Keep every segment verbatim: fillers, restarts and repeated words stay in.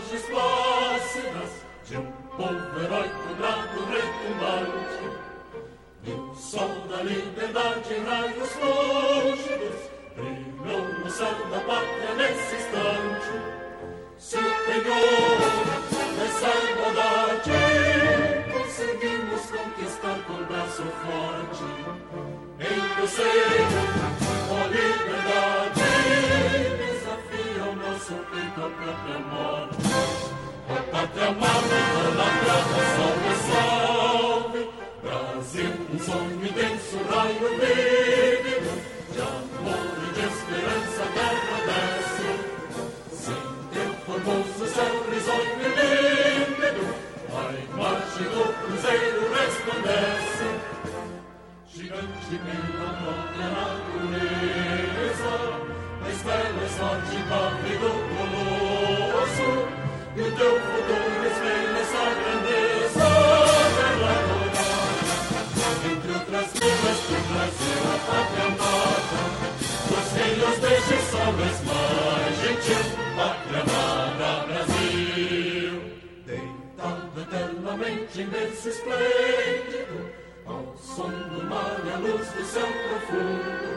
imagens plácidas de um povo heróico, bravo, retumbante. E o sol da liberdade em raios lúcidos brilhou no céu da pátria nesse instante. Superior dessa igualdade, conseguimos conquistar com braço forte. Em teu seio, ó liberdade, desafia o nosso peito a própria morte. Ó pátria amada, idolatrada, salve, salve. Brasil, um sonho intenso, raio vívido, de amor e de esperança, terra desce. Sem teu formoso céu risonho e límpido, a imagem do cruzeiro resplandece. Gigante pela própria natureza, na estrela sorte pálido colosso, e o teu futuro espelha essa grandeza. Terra dourada, entre outras vidas do Brasil, a pátria amada, dos filhos deste sol és mais gentil, pátria amada Brasil. Deitado eternamente em berço esplêndido, ao som do mar e a luz do céu profundo,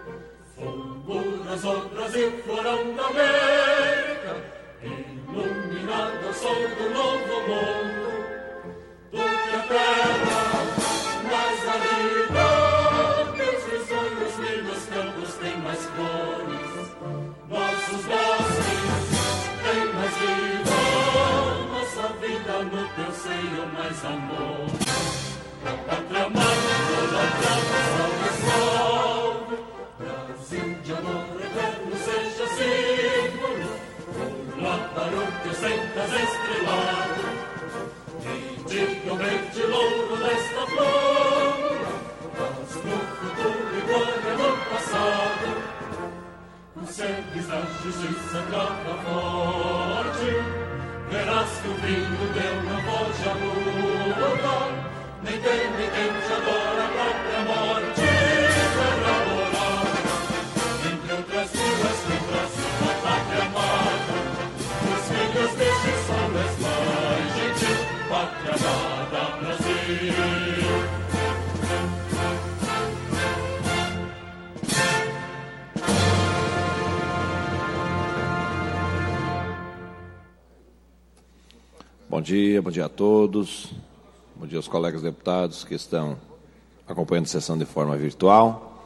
fulguras o Brasil, florão da América, iluminado ao sol do novo mundo. Do que a terra mais árida, teus risonhos lindos campos têm mais flores, nossos bosques têm mais vida, nossa vida no teu seio mais amor. Pátria amada, idolatrada, salve, salve. Brasil de amor eterno seja símbolo, lá para o que sentas estrelado. E diga o verde louro desta flor, mas no futuro e glória no passado. Consegues a justiça grava forte, verás que o vinho deu na voz de amor. Nem tem ninguém te adora a própria morte. Terra dourada, entre outras vidas do Brasil, a pátria amada, os filhos deste sol és mais gentil, pátria amada Brasil. Bom dia, bom dia a todos. Bom dia aos colegas deputados que estão acompanhando a sessão de forma virtual.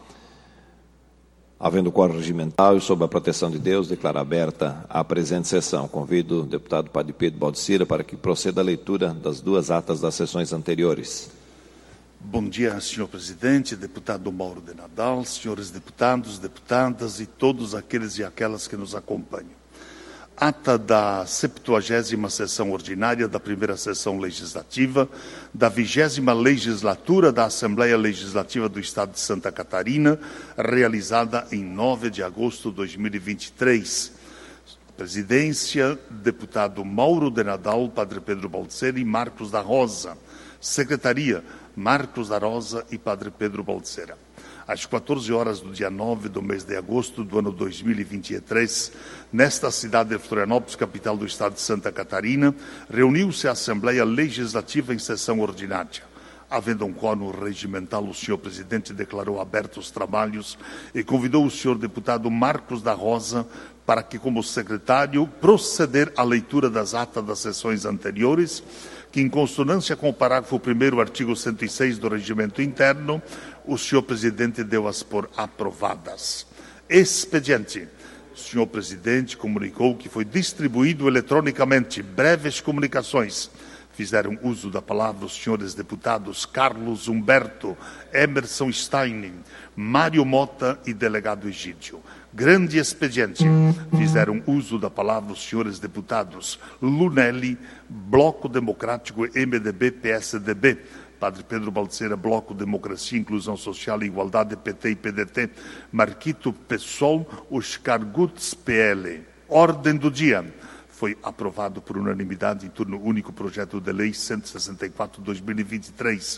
Havendo quórum regimental e sob a proteção de Deus, declaro aberta a presente sessão. Convido o deputado Padre Pedro Baldissira para que proceda a leitura das duas atas das sessões anteriores. Bom dia, senhor presidente, deputado Mauro de Nadal, senhores deputados, deputadas e todos aqueles e aquelas que nos acompanham. Ata da septuagésima sessão ordinária da primeira sessão legislativa da vigésima legislatura da Assembleia Legislativa do Estado de Santa Catarina, realizada em nove de agosto de dois mil e vinte e três. Presidência, deputado Mauro de Nadal, Padre Pedro Baldissera e Marcos da Rosa. Secretaria, Marcos da Rosa e Padre Pedro Baldissera. Às quatorze horas do dia nove do mês de agosto do ano dois mil e vinte e três, nesta cidade de Florianópolis, capital do estado de Santa Catarina, reuniu-se a Assembleia Legislativa em sessão ordinária. Havendo um quórum regimental, o senhor presidente declarou abertos os trabalhos e convidou o senhor deputado Marcos da Rosa para que, como secretário, proceder à leitura das atas das sessões anteriores, que, em consonância com o parágrafo primeiro, artigo cento e seis do Regimento Interno, o senhor presidente deu-as por aprovadas. Expediente. O senhor presidente comunicou que foi distribuído eletronicamente breves comunicações. Fizeram uso da palavra os senhores deputados Carlos Humberto, Emerson Stein, Mário Mota e delegado Egídio. Grande expediente. Fizeram uso da palavra os senhores deputados Lunelli, Bloco Democrático, M D B, P S D B, Padre Pedro Baldissera, Bloco Democracia, Inclusão Social e Igualdade, P T e P D T, Marquito, PSOL, Oscar Gutz, P L. Ordem do dia. Foi aprovado por unanimidade em turno único o projeto de lei cento e sessenta e quatro de dois mil e vinte e três.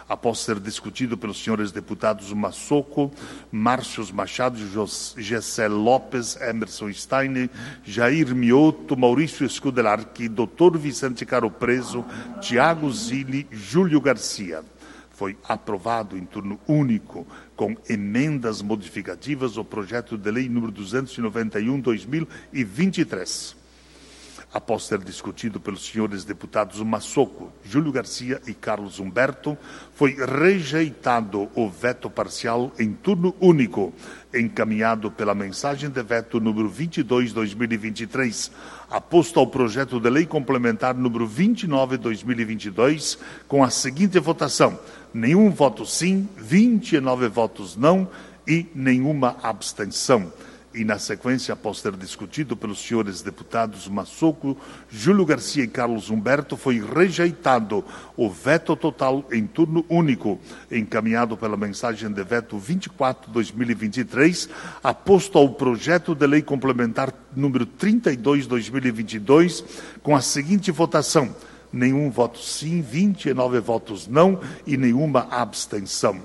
após ser discutido pelos senhores deputados Massoco, Márcios Machado, Gessé Lopes, Emerson Stein, Jair Mioto, Maurício Scudelarchi, doutor Vicente Caro Preso, Tiago Zilli, Júlio Garcia. Foi aprovado em turno único, com emendas modificativas, o projeto de lei número duzentos e noventa e um, dois mil e vinte e três. Após ser discutido pelos senhores deputados Massoco, Júlio Garcia e Carlos Humberto, foi rejeitado o veto parcial em turno único, encaminhado pela mensagem de veto número vinte e dois, dois mil e vinte e três, aposto ao projeto de lei complementar número vinte e nove, dois mil e vinte e dois, com a seguinte votação: nenhum voto sim, vinte e nove votos não e nenhuma abstenção. E, na sequência, após ter discutido pelos senhores deputados Massoco, Júlio Garcia e Carlos Humberto, foi rejeitado o veto total em turno único, encaminhado pela mensagem de veto vinte e quatro, dois mil e vinte e três, aposto ao projeto de lei complementar número trinta e dois, dois mil e vinte e dois, com a seguinte votação: nenhum voto sim, vinte e nove votos não e nenhuma abstenção.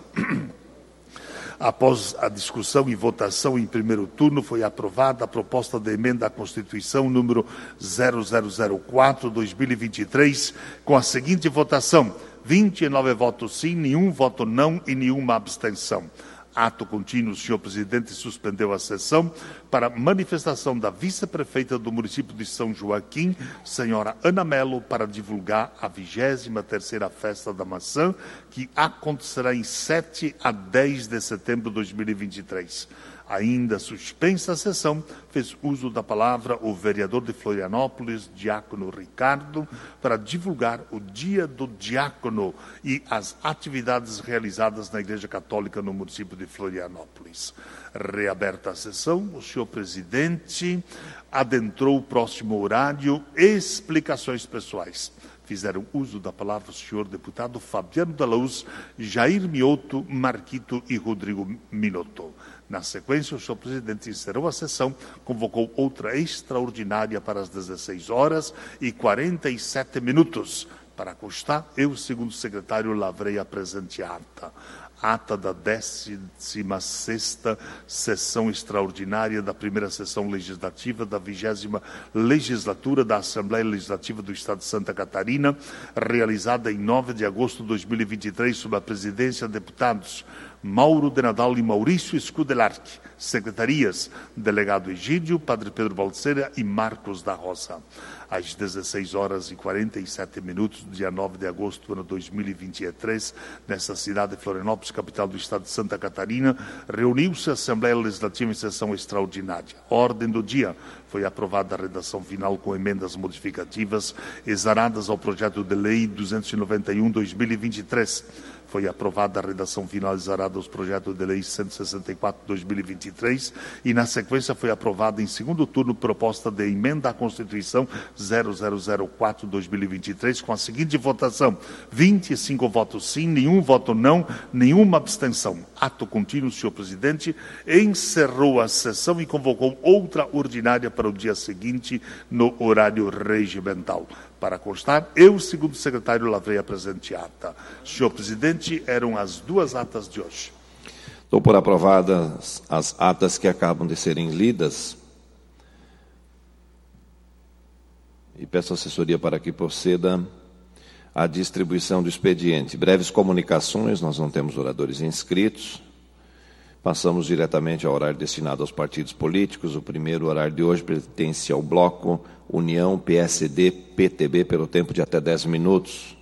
Após a discussão e votação em primeiro turno, foi aprovada a proposta de emenda à Constituição número zero zero zero quatro, dois mil e vinte e três, com a seguinte votação: vinte e nove votos sim, nenhum voto não e nenhuma abstenção. Ato contínuo, o senhor presidente suspendeu a sessão para manifestação da vice-prefeita do município de São Joaquim, senhora Ana Melo, para divulgar a vigésima terceira Festa da Maçã, que acontecerá em sete a dez de setembro de dois mil e vinte e três. Ainda suspensa a sessão, fez uso da palavra o vereador de Florianópolis, Diácono Ricardo, para divulgar o Dia do Diácono e as atividades realizadas na Igreja Católica no município de Florianópolis. Reaberta a sessão, o senhor presidente adentrou o próximo horário, explicações pessoais. Fizeram uso da palavra o senhor deputado Fabiano da Luz, Jair Mioto, Marquito e Rodrigo Minotto. Na sequência, o senhor presidente encerrou a sessão, convocou outra extraordinária para as dezesseis horas e quarenta e sete minutos. Para constar, eu, segundo secretário, lavrei a presente ata. Ata da décima sexta sessão extraordinária da primeira sessão legislativa da vigésima legislatura da Assembleia Legislativa do Estado de Santa Catarina, realizada em nove de agosto de dois mil e vinte e três, sob a presidência de deputados Mauro de Nadal e Maurício Scudelarchi, secretarias, delegado Egídio, Padre Pedro Balseira e Marcos da Roça. Às dezesseis horas e quarenta e sete minutos, do dia nove de agosto do ano dois mil e vinte e três, nessa cidade de Florianópolis, capital do estado de Santa Catarina, reuniu-se a Assembleia Legislativa em sessão extraordinária. Ordem do dia: foi aprovada a redação final com emendas modificativas exaradas ao projeto de lei duzentos e noventa e um, dois mil e vinte e três. Foi aprovada a redação final exarada aos projetos de lei cento e sessenta e quatro, dois mil e vinte e três e, na sequência, foi aprovada em segundo turno proposta de emenda à Constituição zero zero zero quatro, dois mil e vinte e três, com a seguinte votação: vinte e cinco votos sim, nenhum voto não, nenhuma abstenção. Ato contínuo, senhor presidente encerrou a sessão e convocou outra ordinária para o dia seguinte, no horário regimental. Para constar, eu, segundo secretário, lavrei a presente ata. Senhor presidente, eram as duas atas de hoje. Dou por aprovadas as atas que acabam de serem lidas e peço assessoria para que proceda a distribuição do expediente. Breves comunicações, nós não temos oradores inscritos. Passamos diretamente ao horário destinado aos partidos políticos. O primeiro horário de hoje pertence ao bloco União, P S D, P T B, pelo tempo de até dez minutos.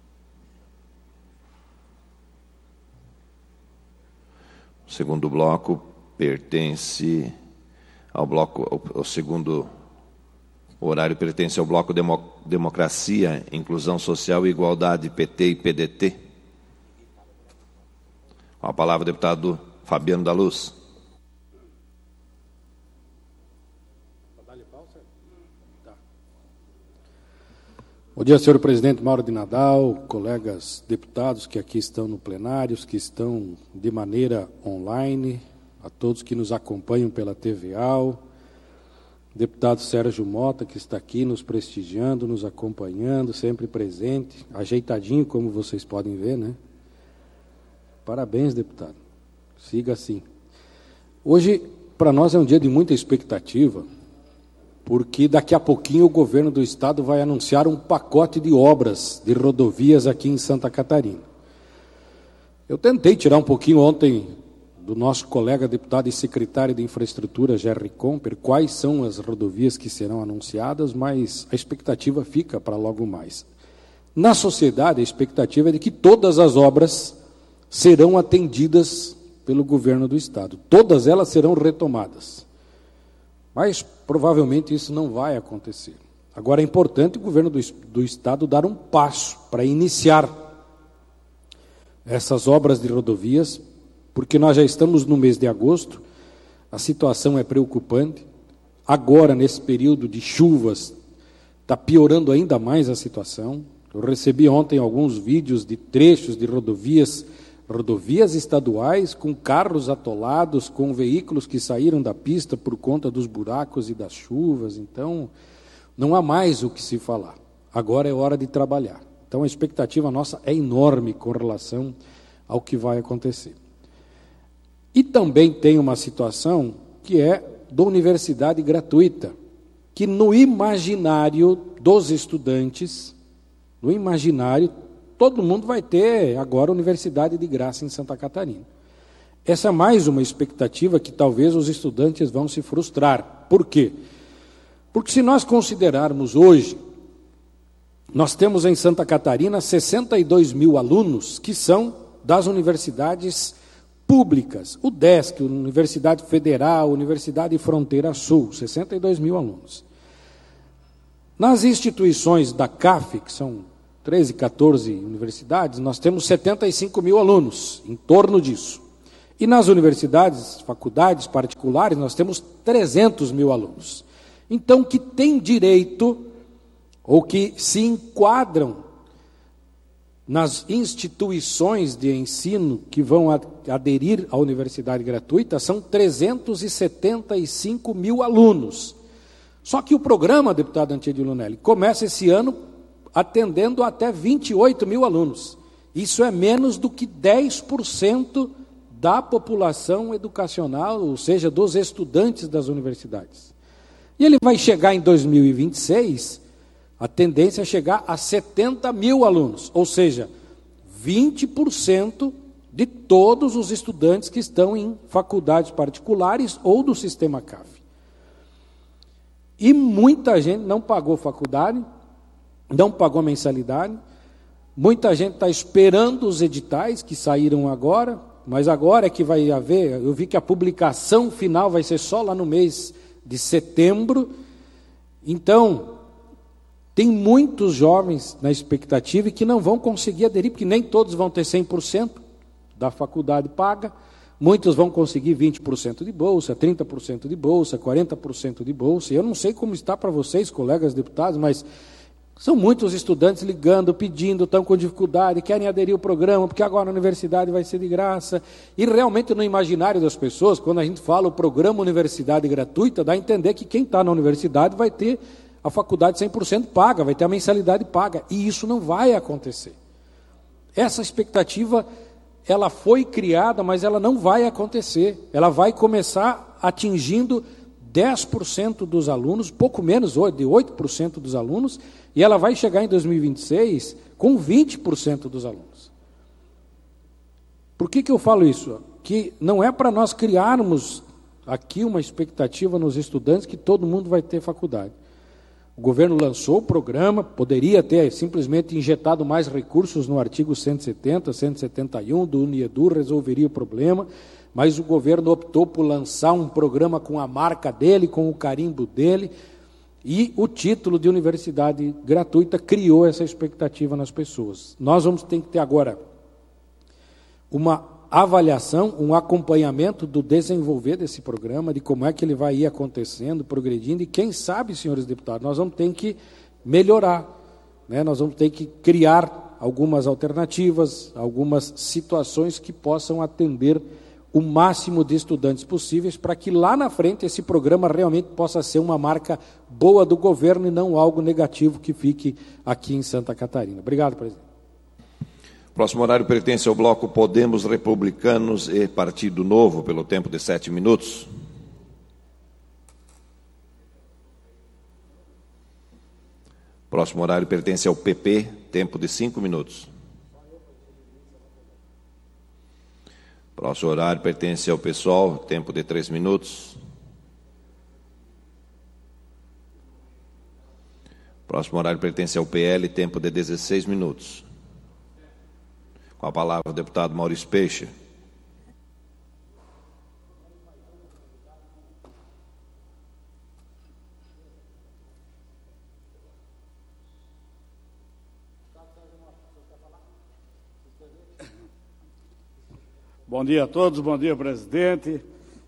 O segundo bloco pertence ao bloco, o segundo horário pertence ao bloco Demo, Democracia, Inclusão Social e Igualdade, P T e P D T. Com a palavra, deputado Fabiano da Luz. Bom dia, senhor presidente Mauro de Nadal, colegas deputados que aqui estão no plenário, que estão de maneira online, a todos que nos acompanham pela T V A L, deputado Sérgio Mota, que está aqui nos prestigiando, nos acompanhando, sempre presente, ajeitadinho, como vocês podem ver, né? Parabéns, deputado. Siga assim. Hoje, para nós, é um dia de muita expectativa, porque daqui a pouquinho o governo do estado vai anunciar um pacote de obras de rodovias aqui em Santa Catarina. Eu tentei tirar um pouquinho ontem do nosso colega deputado e secretário de Infraestrutura, Jerry Comper, quais são as rodovias que serão anunciadas, mas a expectativa fica para logo mais. Na sociedade, a expectativa é de que todas as obras serão atendidas pelo governo do estado. Todas elas serão retomadas. Mas, provavelmente, isso não vai acontecer. Agora, é importante o governo do, do estado dar um passo para iniciar essas obras de rodovias, porque nós já estamos no mês de agosto, a situação é preocupante. Agora, nesse período de chuvas, está piorando ainda mais a situação. Eu recebi ontem alguns vídeos de trechos de rodovias, rodovias estaduais, com carros atolados, com veículos que saíram da pista por conta dos buracos e das chuvas. Então, não há mais o que se falar. Agora é hora de trabalhar. Então, a expectativa nossa é enorme com relação ao que vai acontecer. E também tem uma situação que é da universidade gratuita, que no imaginário dos estudantes, no imaginário, todo mundo vai ter agora universidade de graça em Santa Catarina. Essa é mais uma expectativa que talvez os estudantes vão se frustrar. Por quê? Porque se nós considerarmos hoje, nós temos em Santa Catarina sessenta e dois mil alunos que são das universidades públicas, o DESC, Universidade Federal, Universidade Fronteira Sul, sessenta e dois mil alunos. Nas instituições da C A F, que são treze, quatorze universidades, nós temos setenta e cinco mil alunos, em torno disso. E nas universidades, faculdades particulares, nós temos trezentos mil alunos. Então, que tem direito, ou que se enquadram nas instituições de ensino que vão aderir à universidade gratuita, são trezentos e setenta e cinco mil alunos. Só que o programa, deputado Antídio Lunelli, começa esse ano atendendo até vinte e oito mil alunos. Isso é menos do que dez por cento da população educacional, ou seja, dos estudantes das universidades. E ele vai chegar em dois mil e vinte e seis, a tendência é chegar a setenta mil alunos, ou seja, vinte por cento de todos os estudantes que estão em faculdades particulares ou do sistema C A F. E muita gente não pagou faculdade, não pagou mensalidade, muita gente está esperando os editais que saíram agora, mas agora é que vai haver, eu vi que a publicação final vai ser só lá no mês de setembro. Então, tem muitos jovens na expectativa e que não vão conseguir aderir, porque nem todos vão ter cem por cento da faculdade paga, muitos vão conseguir vinte por cento de bolsa, trinta por cento de bolsa, quarenta por cento de bolsa. Eu não sei como está para vocês, colegas deputados, mas são muitos estudantes ligando, pedindo, estão com dificuldade, querem aderir ao programa, porque agora a universidade vai ser de graça. E realmente no imaginário das pessoas, quando a gente fala o programa Universidade Gratuita, dá a entender que quem está na universidade vai ter a faculdade cem por cento paga, vai ter a mensalidade paga. E isso não vai acontecer. Essa expectativa, ela foi criada, mas ela não vai acontecer. Ela vai começar atingindo dez por cento dos alunos, pouco menos, de oito por cento dos alunos, e ela vai chegar em dois mil e vinte e seis com vinte por cento dos alunos. Por que que eu falo isso? Que não é para nós criarmos aqui uma expectativa nos estudantes que todo mundo vai ter faculdade. O governo lançou o programa, poderia ter simplesmente injetado mais recursos no artigo cento e setenta, cento e setenta e um do UNIEDU, resolveria o problema, mas o governo optou por lançar um programa com a marca dele, com o carimbo dele, e o título de universidade gratuita criou essa expectativa nas pessoas. Nós vamos ter que ter agora uma avaliação, um acompanhamento do desenvolver desse programa, de como é que ele vai ir acontecendo, progredindo, e quem sabe, senhores deputados, nós vamos ter que melhorar, né? Nós vamos ter que criar algumas alternativas, algumas situações que possam atender o máximo de estudantes possíveis, para que lá na frente esse programa realmente possa ser uma marca boa do governo e não algo negativo que fique aqui em Santa Catarina. Obrigado, presidente. Próximo horário pertence ao bloco Podemos, Republicanos e Partido Novo, pelo tempo de sete minutos. Próximo horário pertence ao P P, tempo de cinco minutos. Próximo horário pertence ao PSOL, tempo de três minutos. Próximo horário pertence ao P L, tempo de dezesseis minutos. Com a palavra o deputado Maurício Peixe. Bom dia a todos, bom dia, presidente,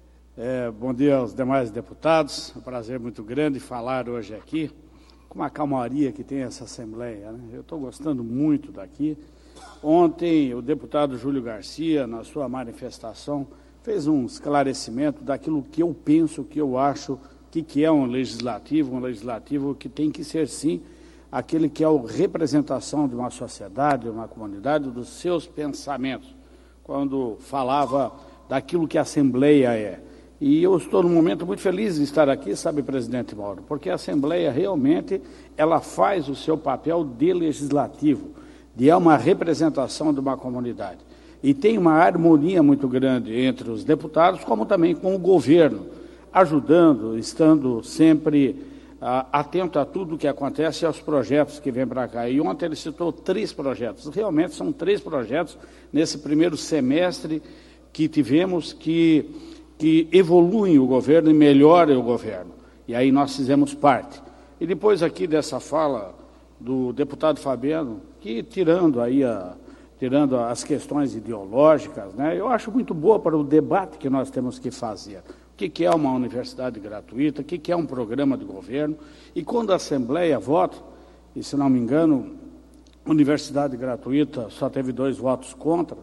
é, bom dia aos demais deputados. É um prazer muito grande falar hoje aqui, com uma calmaria que tem essa Assembleia, né? Eu estou gostando muito daqui. Ontem, o deputado Júlio Garcia, na sua manifestação, fez um esclarecimento daquilo que eu penso, que eu acho que, que é um legislativo, um legislativo que tem que ser, sim, aquele que é a representação de uma sociedade, de uma comunidade, dos seus pensamentos, quando falava daquilo que a Assembleia é. E eu estou num momento muito feliz de estar aqui, sabe, presidente Mauro, porque a Assembleia realmente ela faz o seu papel de legislativo, de é uma representação de uma comunidade. E tem uma harmonia muito grande entre os deputados, como também com o governo, ajudando, estando sempre ah, atento a tudo o que acontece e aos projetos que vêm para cá. E ontem ele citou três projetos, realmente são três projetos nesse primeiro semestre que tivemos que, que evoluem o governo e melhoram o governo. E aí nós fizemos parte. E depois aqui dessa fala do deputado Fabiano, que tirando aí a, tirando as questões ideológicas, né, eu acho muito boa para o debate que nós temos que fazer. O que, que é uma universidade gratuita, o que, que é um programa de governo, e quando a Assembleia vota, e se não me engano, universidade gratuita só teve dois votos contra,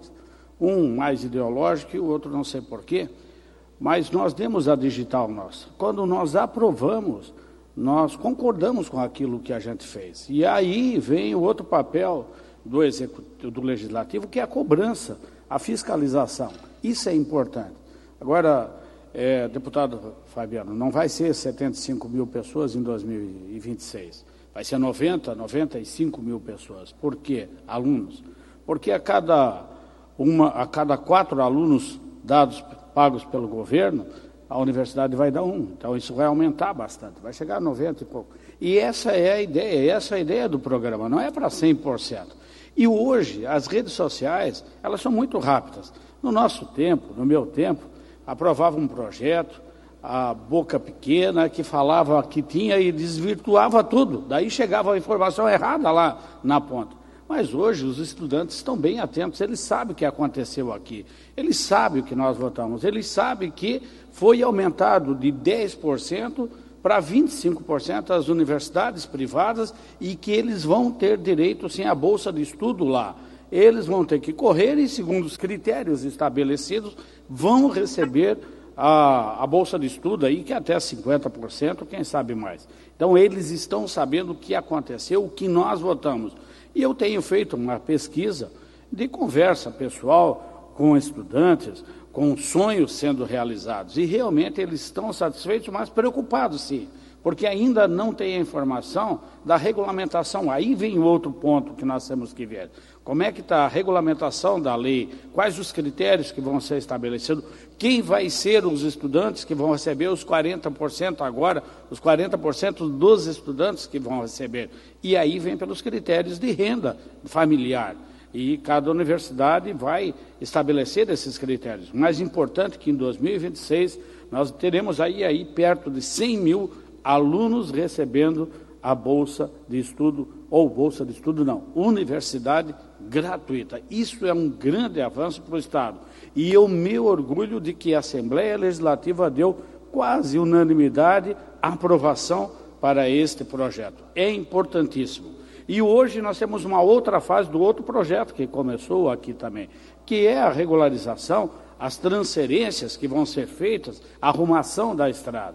um mais ideológico e o outro não sei porquê, mas nós demos a digital nossa. Quando nós aprovamos, nós concordamos com aquilo que a gente fez. E aí vem o outro papel do executivo, do legislativo, que é a cobrança, a fiscalização. Isso é importante. Agora, é, deputado Fabiano, não vai ser setenta e cinco mil pessoas em dois mil e vinte e seis. Vai ser noventa, noventa e cinco mil pessoas. Por quê? Alunos. Porque a cada, uma, a cada quatro alunos dados, pagos pelo governo, a universidade vai dar um. Então, isso vai aumentar bastante, vai chegar a noventa e pouco. E essa é a ideia, essa é a ideia do programa, não é para cem por cento. E hoje, as redes sociais, elas são muito rápidas. No nosso tempo, no meu tempo, aprovava um projeto, a boca pequena, que falava que tinha e desvirtuava tudo. Daí chegava a informação errada lá na ponta. Mas hoje os estudantes estão bem atentos, eles sabem o que aconteceu aqui, eles sabem o que nós votamos, eles sabem que foi aumentado de dez por cento para vinte e cinco por cento as universidades privadas e que eles vão ter direito, sim, à bolsa de estudo lá. Eles vão ter que correr e, segundo os critérios estabelecidos, vão receber a, a bolsa de estudo aí, que é até cinquenta por cento, quem sabe mais. Então, eles estão sabendo o que aconteceu, o que nós votamos. E eu tenho feito uma pesquisa de conversa pessoal com estudantes, com sonhos sendo realizados. E realmente eles estão satisfeitos, mas preocupados, sim, porque ainda não tem a informação da regulamentação. Aí vem outro ponto que nós temos que ver. Como é que está a regulamentação da lei? Quais os critérios que vão ser estabelecidos? Quem vai ser os estudantes que vão receber os quarenta por cento agora, os quarenta por cento dos estudantes que vão receber? E aí vem pelos critérios de renda familiar. E cada universidade vai estabelecer esses critérios. Mais importante que em dois mil e vinte e seis nós teremos aí, aí perto de cem mil alunos recebendo a bolsa de estudo, ou bolsa de estudo não, universidade gratuita. Isso é um grande avanço para o Estado. E eu me orgulho de que a Assembleia Legislativa deu quase unanimidade a aprovação para este projeto. É importantíssimo. E hoje nós temos uma outra fase do outro projeto que começou aqui também, que é a regularização, as transferências que vão ser feitas, a arrumação da estrada.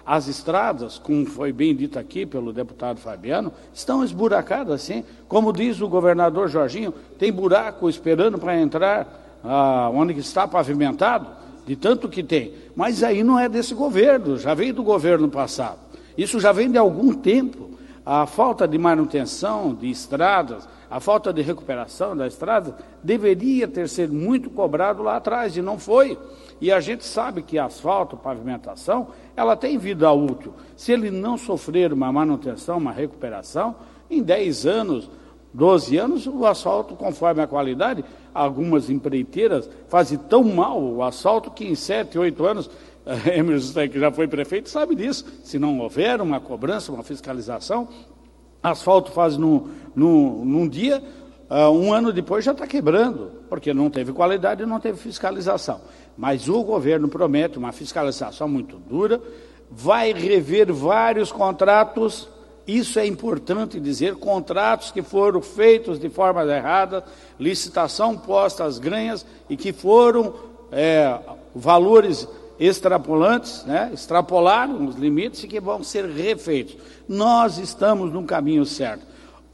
As estradas, como foi bem dito aqui pelo deputado Fabiano, estão esburacadas, sim. Como diz o governador Jorginho, tem buraco esperando para entrar ah, onde está pavimentado, de tanto que tem. Mas aí não é desse governo, já veio do governo passado. Isso já vem de algum tempo. A falta de manutenção de estradas, a falta de recuperação da estrada, deveria ter sido muito cobrado lá atrás, e não foi. E a gente sabe que asfalto, pavimentação, ela tem vida útil. Se ele não sofrer uma manutenção, uma recuperação, em dez anos, doze anos, o asfalto, conforme a qualidade, algumas empreiteiras fazem tão mal o asfalto que em sete, oito anos, Emerson, que já foi prefeito, sabe disso. Se não houver uma cobrança, uma fiscalização, asfalto faz no, no, num dia, uh, um ano depois já está quebrando, porque não teve qualidade e não teve fiscalização. Mas o governo promete uma fiscalização muito dura, vai rever vários contratos, isso é importante dizer, contratos que foram feitos de forma errada, licitação posta às granhas e que foram é, valores extrapolantes, né, extrapolaram os limites e que vão ser refeitos. Nós estamos no caminho certo.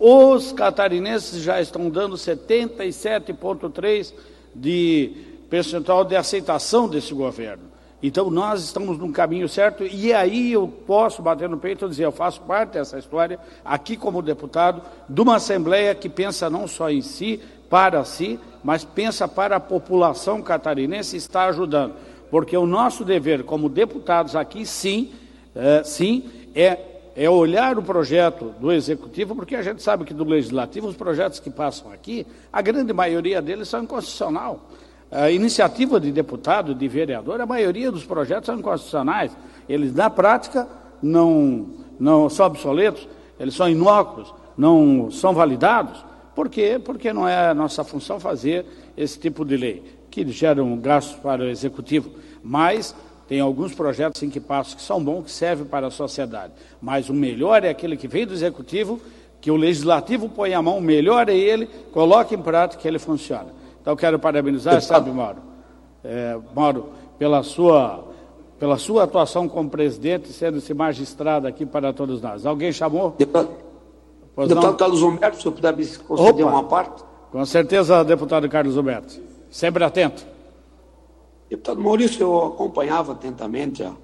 Os catarinenses já estão dando setenta e sete vírgula três por cento de percentual de aceitação desse governo. Então, nós estamos no caminho certo e aí eu posso bater no peito e dizer, eu faço parte dessa história, aqui como deputado, de uma Assembleia que pensa não só em si, para si, mas pensa para a população catarinense e está ajudando. Porque o nosso dever como deputados aqui, sim, é, sim, é, é olhar o projeto do Executivo, porque a gente sabe que do Legislativo, os projetos que passam aqui, a grande maioria deles são inconstitucionais. A iniciativa de deputado, de vereador, a maioria dos projetos são inconstitucionais. Eles, na prática, não, não são obsoletos, eles são inócuos, não são validados. Por quê? Porque não é a nossa função fazer esse tipo de lei, que geram gastos para o Executivo, mas tem alguns projetos em que passam que são bons, que servem para a sociedade. Mas o melhor é aquele que vem do Executivo, que o Legislativo põe a mão, o melhor é ele, coloca em prática que ele funciona. Então, quero parabenizar, sabe, Mauro, é, Mauro, pela sua, pela sua atuação como presidente, sendo esse magistrado aqui para todos nós. Alguém chamou? Deputado, deputado Carlos Humberto, se eu puder me conceder Opa, uma parte. Com certeza, deputado Carlos Humberto. Sempre atento. Deputado Maurício, eu acompanhava atentamente a,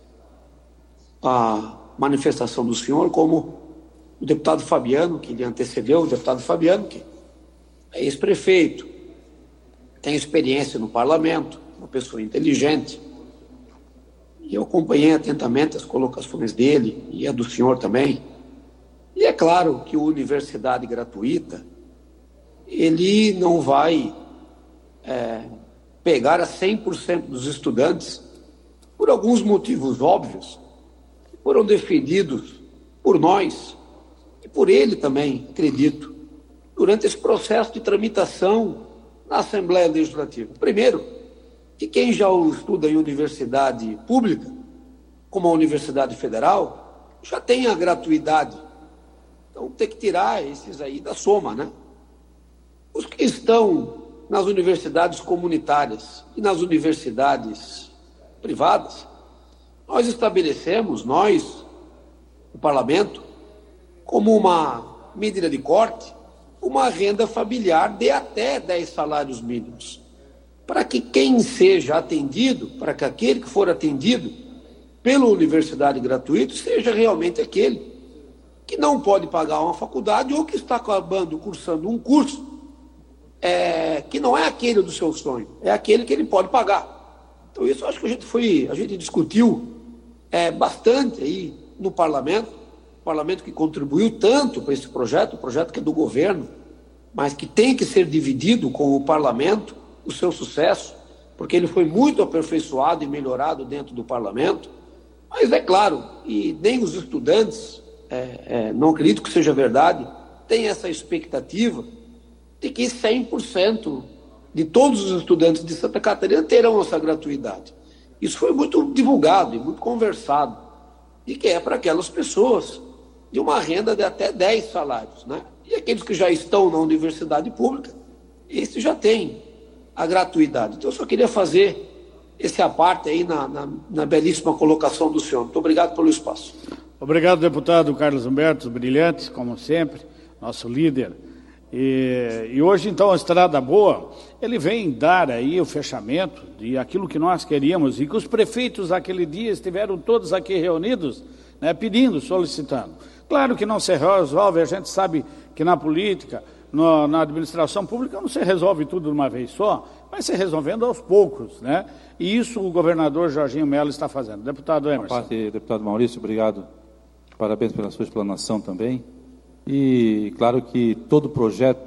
a manifestação do senhor, como o deputado Fabiano, que lhe antecedeu, o deputado Fabiano, que é ex-prefeito, tem experiência no parlamento, uma pessoa inteligente. E eu acompanhei atentamente as colocações dele e a do senhor também. E é claro que a universidade gratuita, ele não vai é, pegar a cem por cento dos estudantes por alguns motivos óbvios, que foram defendidos por nós e por ele também, acredito, durante esse processo de tramitação na Assembleia Legislativa. Primeiro, que quem já estuda em universidade pública, como a Universidade Federal, já tem a gratuidade. Então tem que tirar esses aí da soma, né? Os que estão nas universidades comunitárias e nas universidades privadas, nós estabelecemos, nós, o Parlamento, como uma medida de corte, uma renda familiar de até dez salários mínimos, para que quem seja atendido, para que aquele que for atendido pela universidade gratuita seja realmente aquele que não pode pagar uma faculdade ou que está acabando cursando um curso é, que não é aquele do seu sonho, é aquele que ele pode pagar. Então isso eu acho que a gente foi, a gente discutiu é, bastante aí no Parlamento, o Parlamento que contribuiu tanto para esse projeto, o projeto que é do governo, mas que tem que ser dividido com o Parlamento, o seu sucesso, porque ele foi muito aperfeiçoado e melhorado dentro do Parlamento. Mas é claro, e nem os estudantes, é, é, não acredito que seja verdade, têm essa expectativa de que cem por cento de todos os estudantes de Santa Catarina terão essa gratuidade. Isso foi muito divulgado e muito conversado, e que é para aquelas pessoas de uma renda de até dez salários, né? E aqueles que já estão na universidade pública, esses já têm a gratuidade. Então, eu só queria fazer esse é a parte aí na, na, na belíssima colocação do senhor. Muito obrigado pelo espaço. Obrigado, deputado Carlos Humberto, brilhante, como sempre, nosso líder. E, e hoje, então, a Estrada Boa, ele vem dar aí o fechamento de aquilo que nós queríamos e que os prefeitos naquele dia estiveram todos aqui reunidos, né, pedindo, solicitando. Claro que não se resolve, a gente sabe que na política, no, na administração pública, não se resolve tudo de uma vez só, vai se resolvendo aos poucos, né? E isso o governador Jorginho Melo está fazendo. Deputado Emerson. Parte, deputado Maurício, obrigado. Parabéns pela sua explanação também. E claro que todo projeto,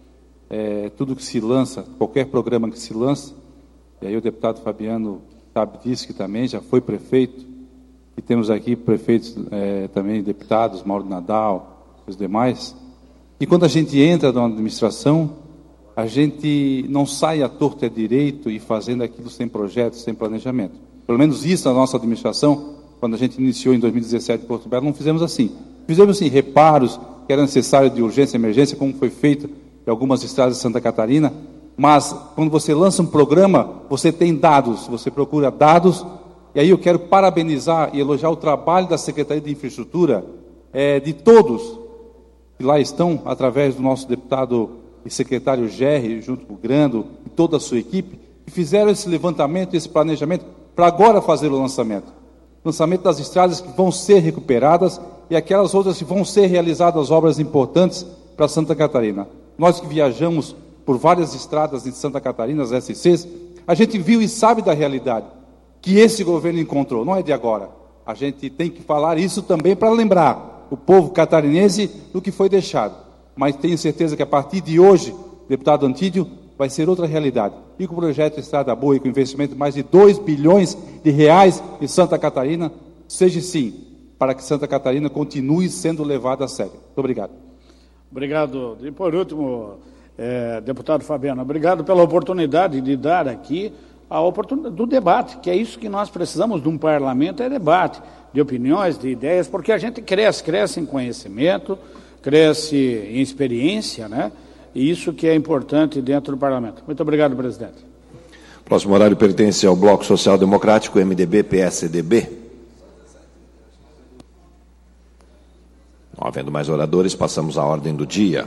é, tudo que se lança, qualquer programa que se lança, e aí o deputado Fabiano sabe disso, que também já foi prefeito, e temos aqui prefeitos é, também, deputados, Mauro Nadal, os demais, e quando a gente entra na administração, a gente não sai à torta e à direito e fazendo aquilo sem projeto, sem planejamento. Pelo menos isso na nossa administração, quando a gente iniciou em dois mil e dezessete em Porto Belo, não fizemos assim. Fizemos assim, reparos que eram necessários de urgência e emergência, como foi feito em algumas estradas de Santa Catarina, mas quando você lança um programa, você tem dados, você procura dados, e aí eu quero parabenizar e elogiar o trabalho da Secretaria de Infraestrutura, é, de todos que lá estão, através do nosso deputado e secretário Gerry, junto com o Grando e toda a sua equipe, que fizeram esse levantamento, esse planejamento, para agora fazer o lançamento. Lançamento das estradas que vão ser recuperadas e aquelas outras que vão ser realizadas obras importantes para Santa Catarina. Nós que viajamos por várias estradas em Santa Catarina, as S Cs, a gente viu e sabe da realidade que esse governo encontrou, não é de agora. A gente tem que falar isso também para lembrar o povo catarinense do que foi deixado. Mas tenho certeza que a partir de hoje, deputado Antídio, vai ser outra realidade. E com o projeto Estrada Boa e com investimento de mais de dois bilhões de reais em Santa Catarina, seja sim, para que Santa Catarina continue sendo levada a sério. Muito obrigado. Obrigado. E por último, é, deputado Fabiano, obrigado pela oportunidade de dar aqui a oportunidade do debate, que é isso que nós precisamos de um parlamento, é debate de opiniões, de ideias, porque a gente cresce, cresce em conhecimento, cresce em experiência, né? E isso que é importante dentro do parlamento. Muito obrigado, presidente. Próximo horário pertence ao Bloco Social Democrático, M D B, P S D B. Não havendo mais oradores, passamos à ordem do dia.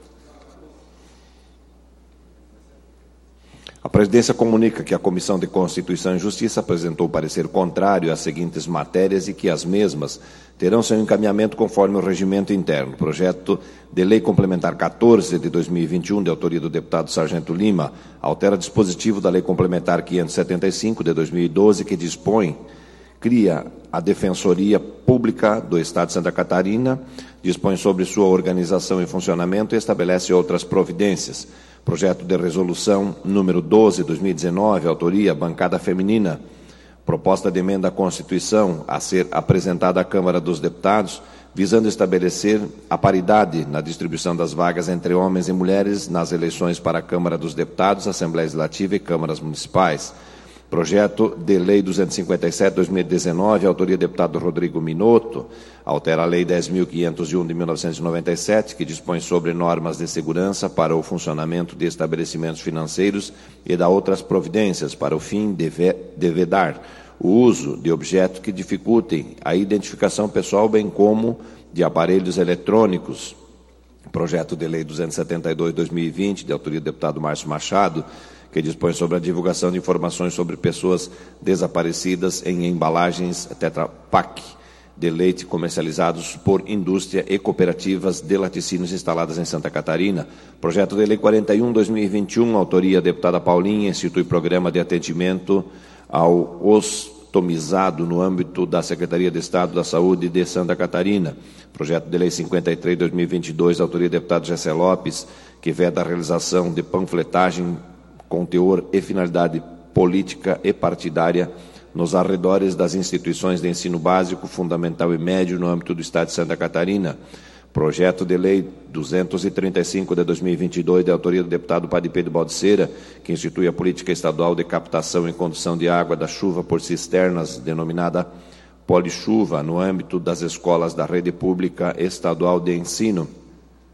A presidência comunica que a Comissão de Constituição e Justiça apresentou parecer contrário às seguintes matérias e que as mesmas terão seu encaminhamento conforme o regimento interno. Projeto de Lei Complementar quatorze de dois mil e vinte e um, de autoria do deputado Sargento Lima, altera dispositivo da Lei Complementar quinhentos e setenta e cinco de dois mil e doze, que dispõe, cria a Defensoria Pública do Estado de Santa Catarina, dispõe sobre sua organização e funcionamento e estabelece outras providências. Projeto de resolução número doze de dois mil e dezenove, autoria Bancada Feminina, proposta de emenda à Constituição a ser apresentada à Câmara dos Deputados, visando estabelecer a paridade na distribuição das vagas entre homens e mulheres nas eleições para a Câmara dos Deputados, Assembleia Legislativa e Câmaras Municipais. Projeto de Lei duzentos e cinquenta e sete de dois mil e dezenove, autoria do deputado Rodrigo Minotto, altera a Lei dez mil quinhentos e um de mil novecentos e noventa e sete, que dispõe sobre normas de segurança para o funcionamento de estabelecimentos financeiros e dá outras providências para o fim de, de vedar o uso de objetos que dificultem a identificação pessoal, bem como de aparelhos eletrônicos. Projeto de Lei duzentos e setenta e dois de dois mil e vinte, de autoria do deputado Márcio Machado, que dispõe sobre a divulgação de informações sobre pessoas desaparecidas em embalagens Tetra Pak de leite comercializados por indústria e cooperativas de laticínios instaladas em Santa Catarina. Projeto de Lei quarenta e um de dois mil e vinte e um, autoria deputada Paulinha, institui programa de atendimento ao ostomizado no âmbito da Secretaria de Estado da Saúde de Santa Catarina. Projeto de Lei cinquenta e três de dois mil e vinte e dois, autoria do deputado Gessé Lopes, que veda a realização de panfletagem com teor e finalidade política e partidária nos arredores das instituições de ensino básico, fundamental e médio no âmbito do Estado de Santa Catarina. Projeto de Lei duzentos e trinta e cinco de dois mil e vinte e dois, de autoria do deputado Padre Pedro Baldiceira, que institui a política estadual de captação e condução de água da chuva por cisternas, denominada Polichuva, no âmbito das escolas da rede pública estadual de ensino.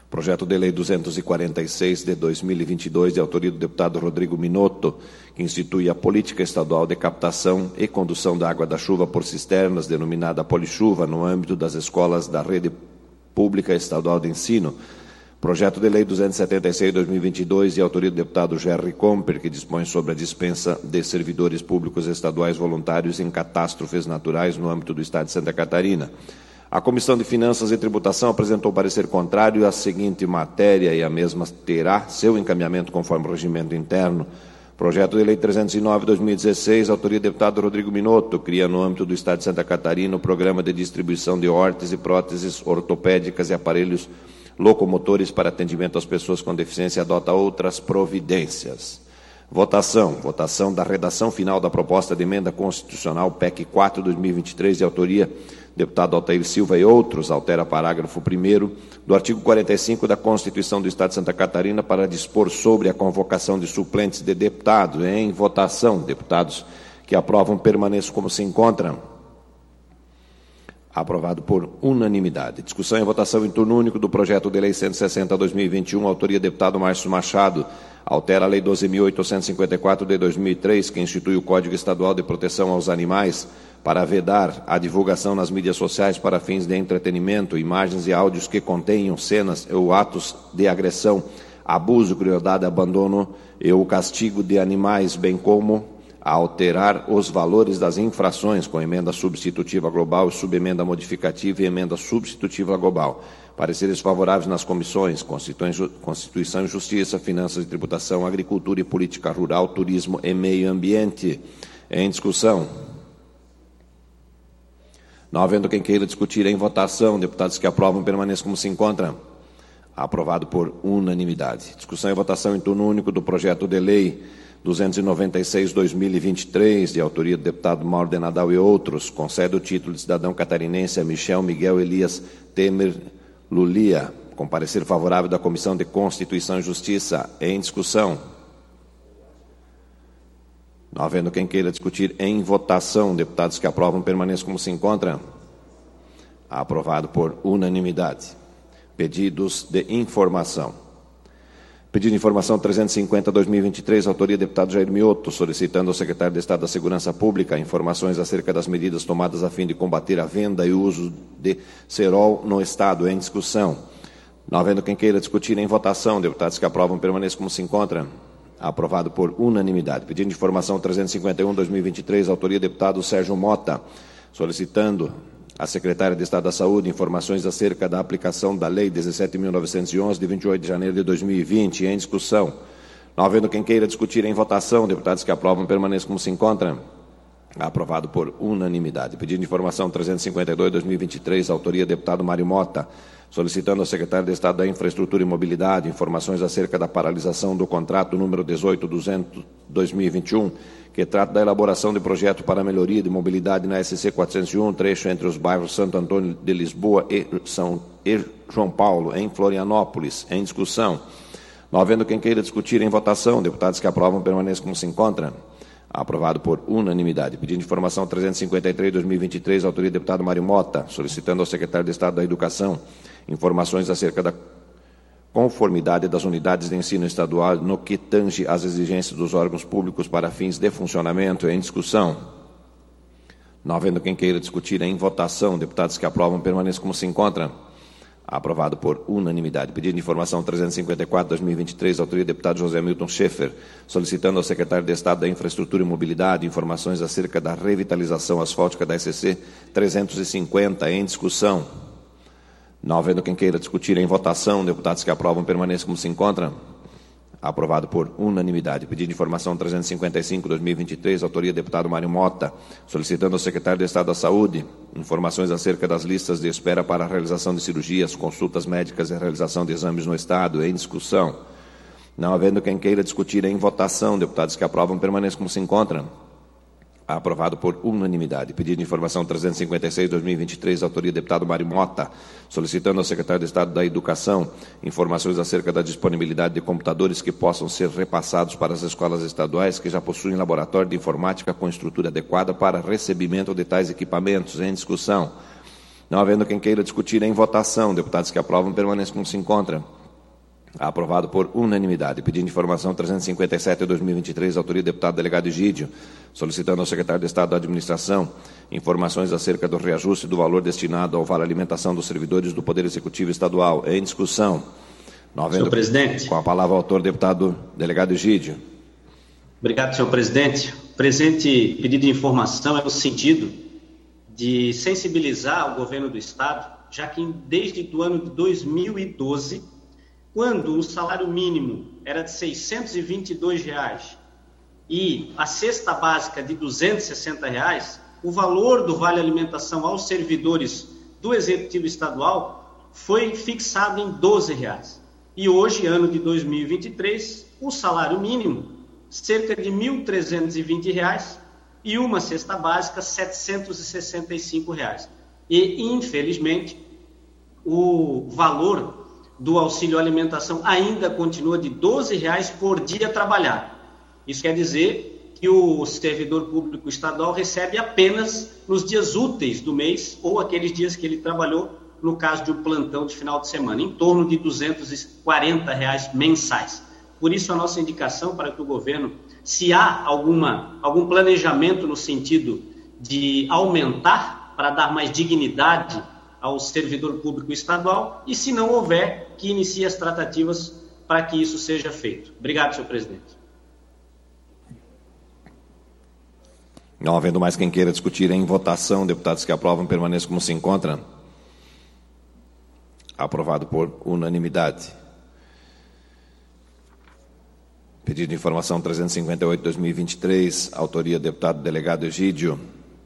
Projeto de Lei duzentos e quarenta e seis de dois mil e vinte e dois, de autoria do deputado Rodrigo Minotto, que institui a política estadual de captação e condução da água da chuva por cisternas, denominada Polichuva, no âmbito das escolas da rede pública estadual de ensino. Projeto de Lei duzentos e setenta e seis de dois mil e vinte e dois, de autoria do deputado Gerry Comper, que dispõe sobre a dispensa de servidores públicos estaduais voluntários em catástrofes naturais no âmbito do Estado de Santa Catarina. A Comissão de Finanças e Tributação apresentou parecer contrário à seguinte matéria e a mesma terá seu encaminhamento conforme o regimento interno. Projeto de Lei trezentos e nove de dois mil e dezesseis, autoria do deputado Rodrigo Minotto, cria no âmbito do Estado de Santa Catarina o Programa de Distribuição de órteses e próteses ortopédicas e aparelhos locomotores para atendimento às pessoas com deficiência e adota outras providências. Votação. Votação da redação final da proposta de emenda constitucional P E C quatro de dois mil e vinte e três, de autoria do deputado Altair Silva e outros, altera parágrafo primeiro do artigo quarenta e cinco da Constituição do Estado de Santa Catarina para dispor sobre a convocação de suplentes de deputados. Em votação, deputados que aprovam permaneçam como se encontram. Aprovado por unanimidade. Discussão e votação em turno único do projeto de lei cento e sessenta de dois mil e vinte e um, autoria do deputado Márcio Machado, altera a lei doze mil oitocentos e cinquenta e quatro de dois mil e três, que institui o Código Estadual de Proteção aos Animais, para vedar a divulgação nas mídias sociais para fins de entretenimento, imagens e áudios que contenham cenas ou atos de agressão, abuso, crueldade, abandono e o castigo de animais, bem como a alterar os valores das infrações com emenda substitutiva global, subemenda modificativa e emenda substitutiva global. Pareceres favoráveis nas comissões Constituição e Justiça, Finanças e Tributação, Agricultura e Política Rural, Turismo e Meio Ambiente. Em discussão. Não havendo quem queira discutir em votação, deputados que aprovam permaneçam como se encontram. Aprovado por unanimidade. Discussão e votação em turno único do projeto de lei duzentos e noventa e seis de dois mil e vinte e três, de autoria do deputado Mauro de Nadal e outros, concede o título de cidadão catarinense a Michel Miguel Elias Temer Lulia, com parecer favorável da Comissão de Constituição e Justiça. Em discussão. Não havendo quem queira discutir em votação, deputados que aprovam permaneçam como se encontram. Aprovado por unanimidade. Pedidos de informação. Pedido de informação trezentos e cinquenta de dois mil e vinte e três, autoria do deputado Jair Miotto, solicitando ao secretário de Estado da Segurança Pública informações acerca das medidas tomadas a fim de combater a venda e o uso de cerol no Estado. Em discussão. Não havendo quem queira discutir em votação, deputados que aprovam permaneçam como se encontram. Aprovado por unanimidade. Pedido de informação trezentos e cinquenta e um de dois mil e vinte e três, autoria do deputado Sérgio Mota, solicitando à secretária de Estado da Saúde informações acerca da aplicação da Lei dezessete mil novecentos e onze, de vinte e oito de janeiro de dois mil e vinte. Em discussão. Não havendo quem queira discutir em votação, deputados que aprovam permaneçam como se encontram. Aprovado por unanimidade. Pedido de informação trezentos e cinquenta e dois de dois mil e vinte e três, autoria do deputado Mário Mota, solicitando ao secretário de Estado da Infraestrutura e Mobilidade informações acerca da paralisação do contrato número dezoito duzentos de dois mil e vinte e um, que trata da elaboração de projeto para a melhoria de mobilidade na S C quatrocentos e um, trecho entre os bairros Santo Antônio de Lisboa e, São, e João Paulo, em Florianópolis. Em discussão. Não havendo quem queira discutir em votação, deputados que aprovam permaneçam como se encontram. Aprovado por unanimidade. Pedido de informação trezentos e cinquenta e três de dois mil e vinte e três, autoria do deputado Mário Mota, solicitando ao secretário de Estado da Educação informações acerca da conformidade das unidades de ensino estadual no que tange às exigências dos órgãos públicos para fins de funcionamento. Em discussão. Não havendo quem queira discutir em votação, deputados que aprovam permaneçam como se encontram. Aprovado por unanimidade. Pedido de informação trezentos e cinquenta e quatro de dois mil e vinte e três, autoria do deputado José Milton Schaeffer, solicitando ao secretário de Estado da Infraestrutura e Mobilidade informações acerca da revitalização asfáltica da S C trezentos e cinquenta. Em discussão. Não havendo quem queira discutir em votação, deputados que aprovam permaneçam como se encontram. Aprovado por unanimidade. Pedido de informação trezentos e cinquenta e cinco de dois mil e vinte e três, autoria do deputado Mário Mota, solicitando ao secretário de Estado da Saúde informações acerca das listas de espera para a realização de cirurgias, consultas médicas e realização de exames no Estado. Em discussão. Não havendo quem queira discutir em votação, deputados que aprovam permaneçam como se encontram. Aprovado por unanimidade. Pedido de informação trezentos e cinquenta e seis de dois mil e vinte e três, autoria do deputado Mário Mota, solicitando ao secretário de Estado da Educação informações acerca da disponibilidade de computadores que possam ser repassados para as escolas estaduais que já possuem laboratório de informática com estrutura adequada para recebimento de tais equipamentos. Em discussão. Não havendo quem queira discutir em votação, deputados que aprovam permaneçam como se encontram. Aprovado por unanimidade. Pedido de informação trezentos e cinquenta e sete de dois mil e vinte e três, autoria do deputado delegado Egídio, solicitando ao secretário de Estado da Administração informações acerca do reajuste do valor destinado ao vale alimentação dos servidores do Poder Executivo Estadual. Em discussão. Não havendo... Senhor presidente. Com a palavra o autor, deputado delegado Egídio. Obrigado, senhor presidente. Presente pedido de informação é no sentido de sensibilizar o governo do Estado, já que desde o ano de dois mil e doze, quando o salário mínimo era de seiscentos e vinte e dois reais e a cesta básica de duzentos e sessenta reais, o valor do vale alimentação aos servidores do Executivo Estadual foi fixado em doze reais. E hoje, ano de dois mil e vinte e três, o salário mínimo, cerca de mil trezentos e vinte reais e uma cesta básica, setecentos e sessenta e cinco reais. E, infelizmente, o valor do auxílio alimentação ainda continua de doze reais por dia trabalhado. Isso quer dizer que o servidor público estadual recebe apenas nos dias úteis do mês ou aqueles dias que ele trabalhou, no caso de um plantão de final de semana, em torno de duzentos e quarenta reais mensais. Por isso, a nossa indicação para que o governo, se há alguma, algum planejamento no sentido de aumentar, para dar mais dignidade ao servidor público estadual, e se não houver, que inicie as tratativas para que isso seja feito. Obrigado, senhor presidente. Não havendo mais quem queira discutir em votação, deputados que aprovam permaneçam como se encontram. Aprovado por unanimidade. Pedido de informação trezentos e cinquenta e oito de dois mil e vinte e três, autoria do deputado delegado Egídio,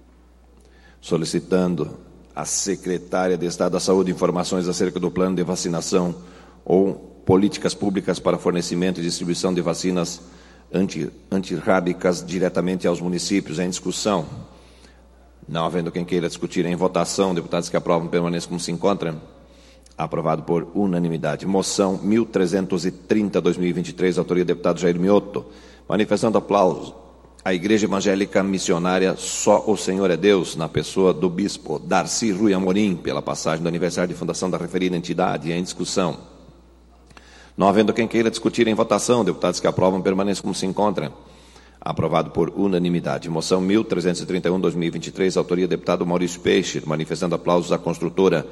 solicitando à secretária de Estado da Saúde informações acerca do plano de vacinação ou políticas públicas para fornecimento e distribuição de vacinas anti, antirrábicas diretamente aos municípios. Em discussão. Não havendo quem queira discutir em votação, deputados que aprovam permaneçam como se encontram. Aprovado por unanimidade. Moção mil trezentos e trinta de dois mil e vinte e três, autoria do deputado Jair Mioto, manifestando aplauso à Igreja Evangélica Missionária Só o Senhor é Deus, na pessoa do bispo Darcy Rui Amorim, pela passagem do aniversário de fundação da referida entidade. Em discussão. Não havendo quem queira discutir em votação, deputados que aprovam permaneçam como se encontram. Aprovado por unanimidade. Moção mil trezentos e trinta e um de dois mil e vinte e três, autoria do deputado Maurício Peixe, manifestando aplausos à construtora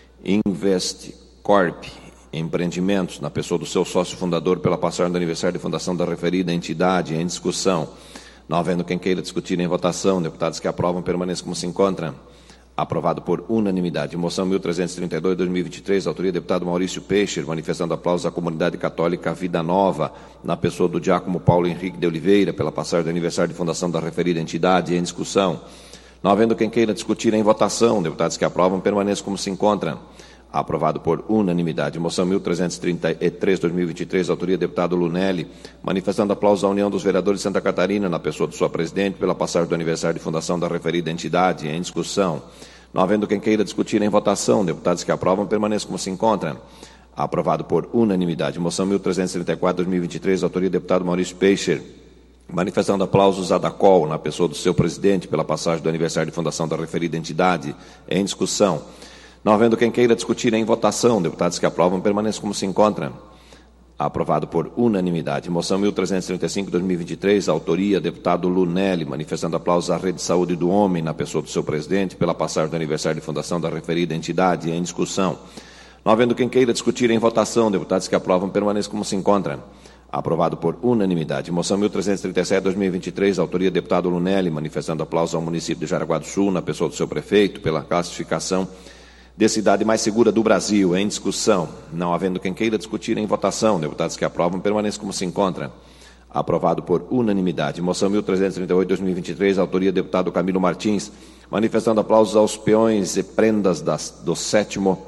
Investcorp Empreendimentos, na pessoa do seu sócio fundador, pela passagem do aniversário de fundação da referida entidade. Em discussão. Não havendo quem queira discutir em votação, deputados que aprovam permaneçam como se encontram. Aprovado por unanimidade. Moção mil trezentos e trinta e dois de dois mil e vinte e três, autoria do deputado Maurício Peixe, manifestando aplausos à comunidade católica Vida Nova, na pessoa do diácono Paulo Henrique de Oliveira, pela passagem do aniversário de fundação da referida entidade. Em discussão. Não havendo quem queira discutir em votação, deputados que aprovam permaneçam como se encontram. Aprovado por unanimidade. Moção mil trezentos e trinta e três de dois mil e vinte e três, autoria do deputado Lunelli, manifestando aplausos à União dos Vereadores de Santa Catarina, na pessoa de sua presidente, pela passagem do aniversário de fundação da referida entidade. Em discussão. Não havendo quem queira discutir em votação, deputados que aprovam permaneçam como se encontram. Aprovado por unanimidade. Moção mil trezentos e trinta e quatro de dois mil e vinte e três, autoria do deputado Maurício Peixe, manifestando aplausos à DACOL, na pessoa do seu presidente, pela passagem do aniversário de fundação da referida entidade. Em discussão. Não havendo quem queira discutir em votação, deputados que aprovam permaneçam como se encontram. Aprovado por unanimidade. Moção mil trezentos e trinta e cinco de dois mil e vinte e três, autoria deputado Lunelli, manifestando aplausos à Rede de Saúde do Homem, na pessoa do seu presidente, pela passagem do aniversário de fundação da referida entidade. Em discussão. Não havendo quem queira discutir em votação, deputados que aprovam permaneçam como se encontram. Aprovado por unanimidade. Moção mil trezentos e trinta e sete de dois mil e vinte e três, autoria deputado Lunelli, manifestando aplausos ao município de Jaraguá do Sul, na pessoa do seu prefeito, pela classificação de cidade mais segura do Brasil. Em discussão. Não havendo quem queira discutir em votação, deputados que aprovam permaneçam como se encontram. Aprovado por unanimidade. Moção mil trezentos e trinta e oito de dois mil e vinte e três, autoria deputado Camilo Martins, manifestando aplausos aos peões e prendas das, do sétimo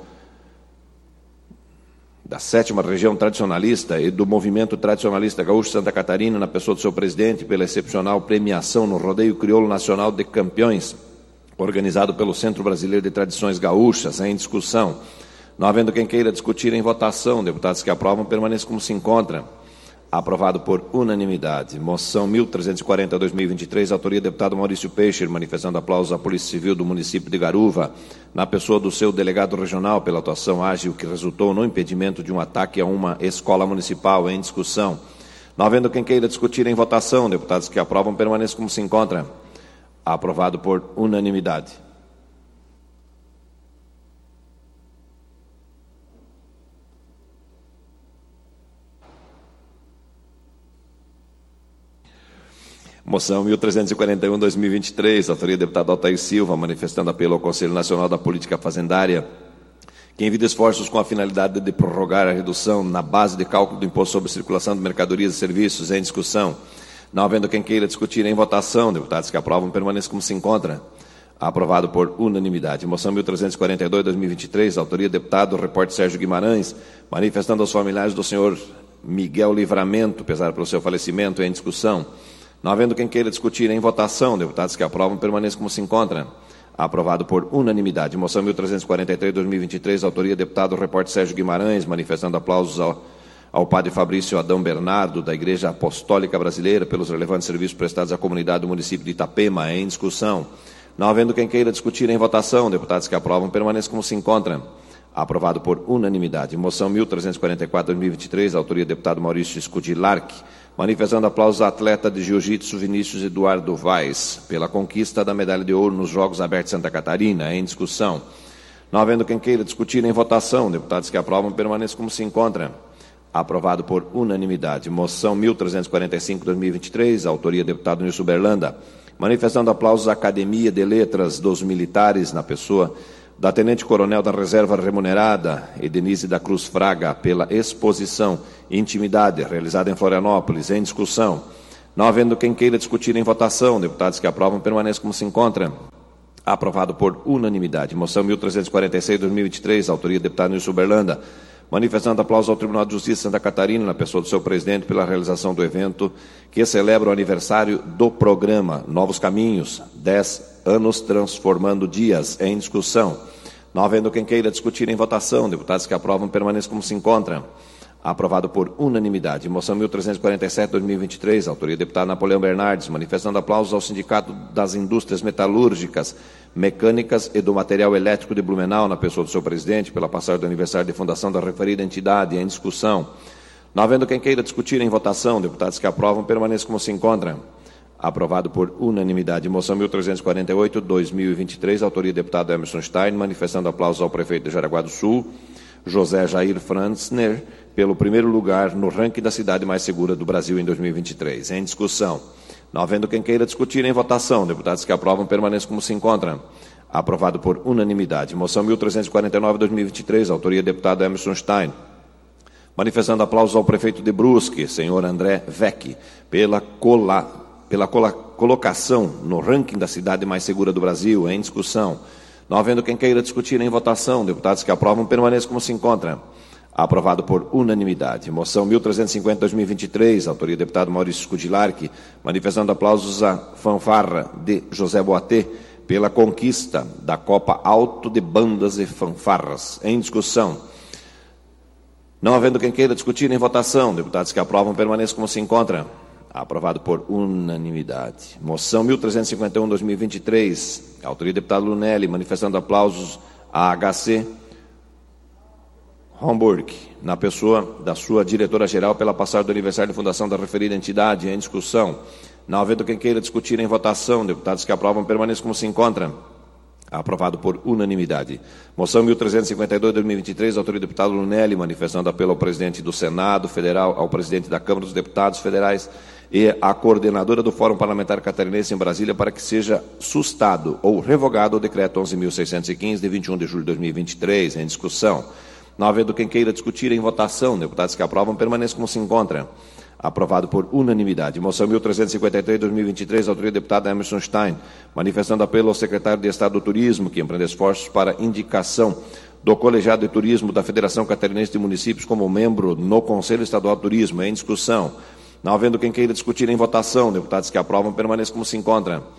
da sétima região tradicionalista e do movimento tradicionalista gaúcho Santa Catarina, na pessoa do seu presidente, pela excepcional premiação no Rodeio Crioulo Nacional de Campeões, organizado pelo Centro Brasileiro de Tradições Gaúchas. Em discussão. Não havendo quem queira discutir em votação, deputados que aprovam permaneçam como se encontram. Aprovado por unanimidade. Moção mil trezentos e quarenta, dois mil e vinte e três, autoria do deputado Maurício Peixe, manifestando aplausos à Polícia Civil do município de Garuva, na pessoa do seu delegado regional, pela atuação ágil que resultou no impedimento de um ataque a uma escola municipal. Em discussão. Não havendo quem queira discutir em votação, deputados que aprovam permaneçam como se encontram. Aprovado por unanimidade. Moção mil trezentos e quarenta e um, dois mil e vinte e três, autoria do deputado Altair Silva, manifestando apelo ao Conselho Nacional da Política Fazendária, que envia esforços com a finalidade de prorrogar a redução na base de cálculo do imposto sobre circulação de mercadorias e serviços. Em discussão. Não havendo quem queira discutir em votação, deputados que aprovam permaneçam como se encontra. Aprovado por unanimidade. Moção mil trezentos e quarenta e dois, dois mil e vinte e três, autoria do deputado repórter Sérgio Guimarães, manifestando aos familiares do senhor Miguel Livramento, pesar pelo seu falecimento. Em discussão. Não havendo quem queira discutir em votação, deputados que aprovam permaneçam como se encontram. Aprovado por unanimidade. Moção mil trezentos e quarenta e três, dois mil e vinte e três, autoria do deputado repórter Sérgio Guimarães, manifestando aplausos ao, ao padre Fabrício Adão Bernardo, da Igreja Apostólica Brasileira, pelos relevantes serviços prestados à comunidade do município de Itapema. Em discussão. Não havendo quem queira discutir em votação, deputados que aprovam permaneçam como se encontram. Aprovado por unanimidade. Moção mil trezentos e quarenta e quatro, dois mil e vinte e três, autoria do deputado Maurício Scudilarc, manifestando aplausos à atleta de jiu-jitsu Vinícius Eduardo Vaz, pela conquista da medalha de ouro nos Jogos Abertos de Santa Catarina. Em discussão. Não havendo quem queira discutir em votação, deputados que aprovam permaneçam como se encontram. Aprovado por unanimidade. Moção mil trezentos e quarenta e cinco, dois mil e vinte e três, autoria do deputado Nilson Berlanda, manifestando aplausos à Academia de Letras dos Militares, na pessoa da Tenente-Coronel da Reserva Remunerada, Edenise da Cruz Fraga, pela exposição Intimidade, realizada em Florianópolis. Em discussão. Não havendo quem queira discutir em votação, deputados que aprovam permaneçam como se encontram. Aprovado por unanimidade. Moção mil trezentos e quarenta e seis, dois mil e vinte e três, autoria do deputado Nilson Berlanda, manifestando aplausos ao Tribunal de Justiça de Santa Catarina, na pessoa do seu presidente, pela realização do evento que celebra o aniversário do programa Novos Caminhos, dez anos transformando dias. Em discussão. Não havendo quem queira discutir em votação, deputados que aprovam permaneçam como se encontram. Aprovado por unanimidade. Moção mil trezentos e quarenta e sete, dois mil e vinte e três, autoria do deputado Napoleão Bernardes, manifestando aplausos ao Sindicato das Indústrias Metalúrgicas, Mecânicas e do Material Elétrico de Blumenau, na pessoa do seu presidente, pela passagem do aniversário de fundação da referida entidade. Em discussão. Não havendo quem queira discutir em votação, deputados que aprovam permaneçam como se encontram. Aprovado por unanimidade. Moção mil trezentos e quarenta e oito, dois mil e vinte e três, autoria do deputado Emerson Stein, manifestando aplausos ao prefeito de Jaraguá do Sul, José Jair Franzner, pelo primeiro lugar no ranking da cidade mais segura do Brasil em dois mil e vinte e três. Em discussão. Não havendo quem queira discutir em votação, deputados que aprovam permaneçam como se encontram. Aprovado por unanimidade. Moção mil trezentos e quarenta e nove, dois mil e vinte e três, autoria do deputado Emerson Stein, manifestando aplausos ao prefeito de Brusque, senhor André Vecchi, pela cola pela colocação no ranking da cidade mais segura do Brasil. Em discussão. Não havendo quem queira discutir em votação, deputados que aprovam permaneçam como se encontram. Aprovado por unanimidade. Moção mil trezentos e cinquenta, dois mil e vinte e três, autoria do deputado Maurício Scudilarc, manifestando aplausos à fanfarra de José Boatê, pela conquista da Copa Alto de Bandas e Fanfarras. Em discussão. Não havendo quem queira discutir em votação, deputados que aprovam permaneçam como se encontram. Aprovado por unanimidade. Moção mil trezentos e cinquenta e um, dois mil e vinte e três, autoria do deputado Lunelli, manifestando aplausos à H C Homburg, na pessoa da sua diretora-geral, pela passagem do aniversário de fundação da referida entidade. Em discussão. Não havendo quem queira discutir em votação, deputados que aprovam permaneçam como se encontram. Aprovado por unanimidade. Moção mil trezentos e cinquenta e dois, dois mil e vinte e três, autoria do deputado Lunelli, manifestando apelo ao presidente do Senado Federal, ao presidente da Câmara dos Deputados Federais e à coordenadora do Fórum Parlamentar Catarinense em Brasília para que seja sustado ou revogado o decreto onze mil seiscentos e quinze, de vinte e um de julho de dois mil e vinte e três. Em discussão. Não havendo quem queira discutir em votação, deputados que aprovam permaneçam como se encontram. Aprovado por unanimidade. Moção mil trezentos e cinquenta e três, dois mil e vinte e três, autoria do deputado Emerson Stein, manifestando apelo ao secretário de Estado do Turismo, que empreende esforços para indicação do Colegiado de Turismo da Federação Catarinense de Municípios como membro no Conselho Estadual de Turismo. Em discussão. Não havendo quem queira discutir em votação, deputados que aprovam permaneçam como se encontram.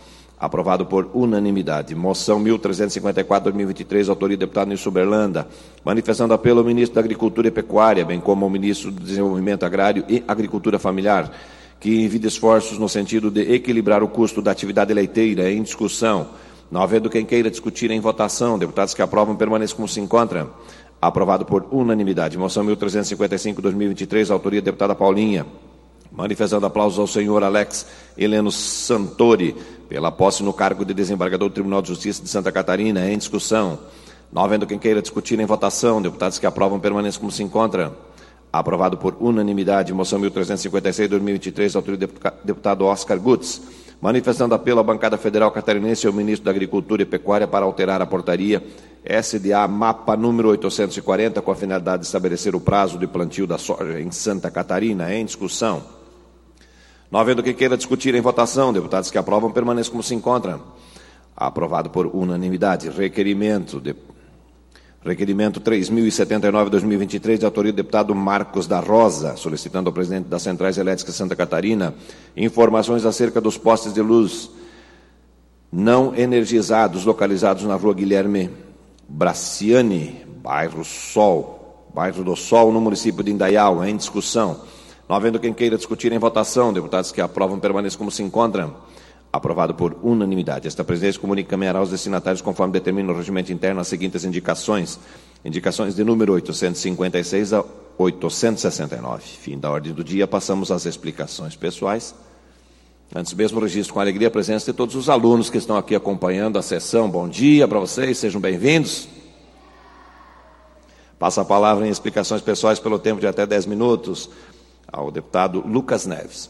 Aprovado por unanimidade. Moção mil trezentos e cinquenta e quatro, dois mil e vinte e três, autoria do deputado Nilson Berlanda, manifestando apelo ao ministro da Agricultura e Pecuária, bem como ao ministro do Desenvolvimento Agrário e Agricultura Familiar, que envie esforços no sentido de equilibrar o custo da atividade leiteira em discussão. Não havendo quem queira discutir em votação, deputados que aprovam permaneçam como se encontram. Aprovado por unanimidade. Moção mil trezentos e cinquenta e cinco, dois mil e vinte e três, autoria da deputada Paulinha, manifestando aplausos ao senhor Alex Heleno Santori, pela posse no cargo de desembargador do Tribunal de Justiça de Santa Catarina, em discussão. Não havendo quem queira discutir em votação, deputados que aprovam permaneçam como se encontram. Aprovado por unanimidade. Moção mil trezentos e cinquenta e seis, dois mil e vinte e três, autoria do deputado Oscar Gutz, manifestando apelo à bancada federal catarinense e ao ministro da Agricultura e Pecuária para alterar a portaria S D A Mapa número oitocentos e quarenta, com a finalidade de estabelecer o prazo de plantio da soja em Santa Catarina, em discussão. Não havendo quem queira discutir em votação, deputados que aprovam permaneçam como se encontram. Aprovado por unanimidade. Requerimento, de, requerimento três mil e setenta e nove, dois mil e vinte e três, de autoria do deputado Marcos da Rosa, solicitando ao presidente das Centrais Elétricas de Santa Catarina informações acerca dos postes de luz não energizados localizados na rua Guilherme Braciani, bairro Sol, bairro do Sol, no município de Indaial, em discussão. Não havendo quem queira discutir em votação, deputados que aprovam permaneçam como se encontram. Aprovado por unanimidade. Esta presidência comunica e encaminhará aos destinatários, conforme determina o regimento interno, as seguintes indicações. Indicações de número oitocentos e cinquenta e seis a oitocentos e sessenta e nove. Fim da ordem do dia, passamos às explicações pessoais. Antes mesmo, registro com alegria a presença de todos os alunos que estão aqui acompanhando a sessão. Bom dia para vocês, sejam bem-vindos. Passa a palavra em explicações pessoais pelo tempo de até dez minutos ao deputado Lucas Neves.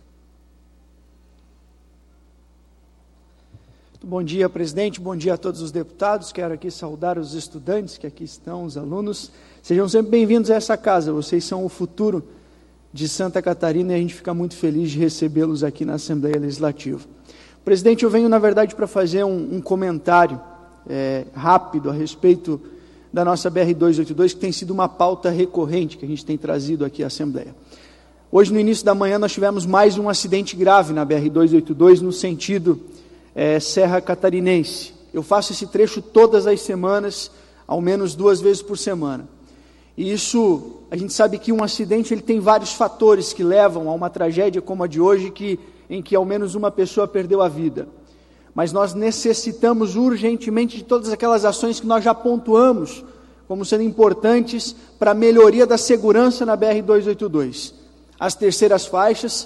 Bom dia, presidente. Bom dia a todos os deputados. Quero aqui saudar os estudantes que aqui estão, os alunos. Sejam sempre bem-vindos a essa casa. Vocês são o futuro de Santa Catarina e a gente fica muito feliz de recebê-los aqui na Assembleia Legislativa. Presidente, eu venho, na verdade, para fazer um, um comentário é, rápido a respeito da nossa B R duzentos e oitenta e dois, que tem sido uma pauta recorrente que a gente tem trazido aqui à Assembleia. Hoje, no início da manhã, nós tivemos mais um acidente grave na B R duzentos e oitenta e dois, no sentido é, Serra Catarinense. Eu faço esse trecho todas as semanas, ao menos duas vezes por semana. E isso, a gente sabe que um acidente ele tem vários fatores que levam a uma tragédia como a de hoje, que, em que ao menos uma pessoa perdeu a vida. Mas nós necessitamos urgentemente de todas aquelas ações que nós já pontuamos como sendo importantes para a melhoria da segurança na B R duzentos e oitenta e dois. As terceiras faixas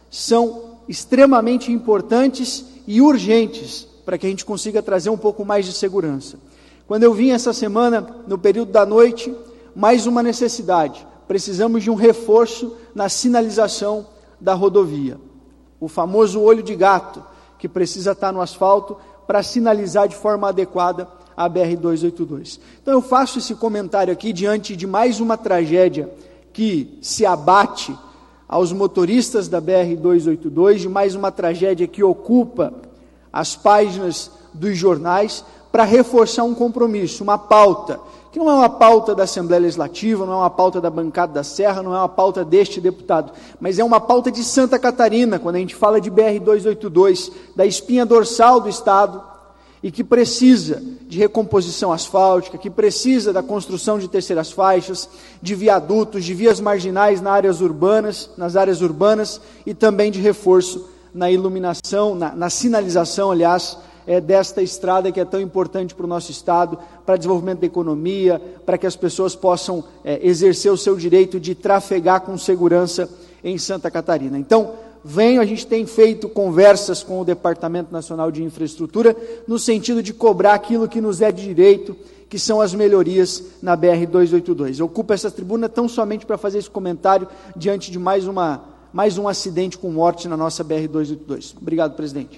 são extremamente importantes e urgentes para que a gente consiga trazer um pouco mais de segurança. Quando eu vim essa semana, no período da noite, mais uma necessidade. Precisamos de um reforço na sinalização da rodovia. O famoso olho de gato, que precisa estar no asfalto para sinalizar de forma adequada a B R duzentos e oitenta e dois. Então eu faço esse comentário aqui diante de mais uma tragédia que se abate aos motoristas da B R duzentos e oitenta e dois, de mais uma tragédia que ocupa as páginas dos jornais, para reforçar um compromisso, uma pauta, que não é uma pauta da Assembleia Legislativa, não é uma pauta da bancada da Serra, não é uma pauta deste deputado, mas é uma pauta de Santa Catarina, quando a gente fala de B R duzentos e oitenta e dois, da espinha dorsal do Estado, e que precisa de recomposição asfáltica, que precisa da construção de terceiras faixas, de viadutos, de vias marginais nas áreas urbanas, nas áreas urbanas, e também de reforço na iluminação, na, na sinalização, aliás, é, desta estrada que é tão importante para o nosso Estado, para o desenvolvimento da economia, para que as pessoas possam é, exercer o seu direito de trafegar com segurança em Santa Catarina. Então, venho, a gente tem feito conversas com o Departamento Nacional de Infraestrutura, no sentido de cobrar aquilo que nos é de direito, que são as melhorias na B R duzentos e oitenta e dois. Eu ocupo essa tribuna tão somente para fazer esse comentário diante de mais, uma, mais um acidente com morte na nossa B R duzentos e oitenta e dois. Obrigado, presidente.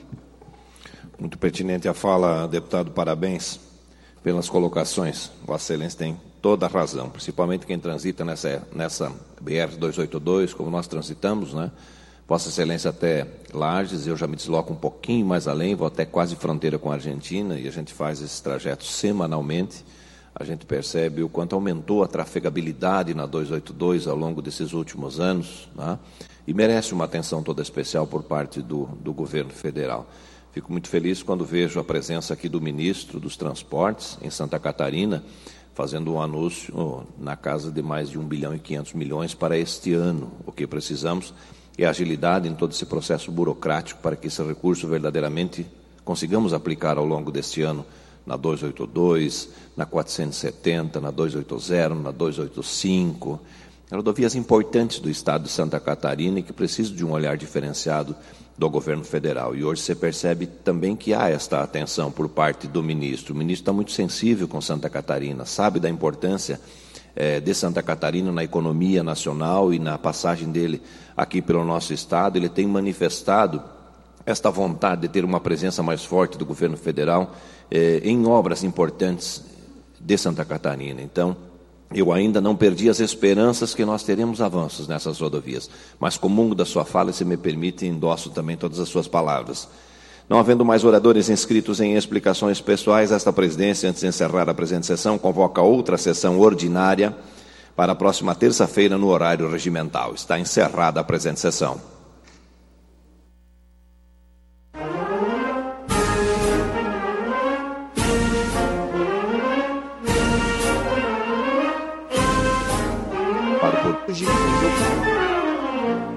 Muito pertinente a fala, deputado, parabéns pelas colocações. Vossa Excelência tem toda a razão, principalmente quem transita nessa, nessa B R duzentos e oitenta e dois, como nós transitamos, né? Vossa Excelência até Lages, eu já me desloco um pouquinho mais além, vou até quase fronteira com a Argentina, e a gente faz esses trajetos semanalmente. A gente percebe o quanto aumentou a trafegabilidade na duzentos e oitenta e dois ao longo desses últimos anos, né? E merece uma atenção toda especial por parte do, do governo federal. Fico muito feliz quando vejo a presença aqui do ministro dos Transportes em Santa Catarina, fazendo um anúncio na casa de mais de um bilhão e quinhentos milhões para este ano. O que precisamos é agilidade em todo esse processo burocrático para que esse recurso verdadeiramente consigamos aplicar ao longo deste ano na duzentos e oitenta e dois, na quatrocentos e setenta, na duzentos e oitenta, na duzentos e oitenta e cinco, rodovias importantes do estado de Santa Catarina e que precisam de um olhar diferenciado do governo federal. E hoje você percebe também que há esta atenção por parte do ministro. O ministro está muito sensível com Santa Catarina, sabe da importância eh, de Santa Catarina na economia nacional e na passagem dele aqui pelo nosso estado. Ele tem manifestado esta vontade de ter uma presença mais forte do governo federal eh, em obras importantes de Santa Catarina. Então, eu ainda não perdi as esperanças que nós teremos avanços nessas rodovias, mas comungo da sua fala, se me permite, endosso também todas as suas palavras. Não havendo mais oradores inscritos em explicações pessoais, esta presidência, antes de encerrar a presente sessão, convoca outra sessão ordinária para a próxima terça-feira no horário regimental. Está encerrada a presente sessão. Para o